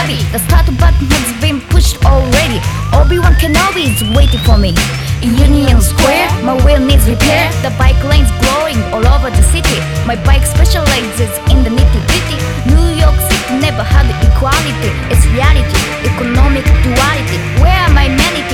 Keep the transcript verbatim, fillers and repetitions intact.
heavy. The start button has been pushed already. Obi-Wan Kenobi is waiting for me. In Union Square, my wheel needs repair. The bike lane's glowing all over the city. My bike specializes in the nitty-gritty. New York City never had equality. It's reality, economic duality. Where are my many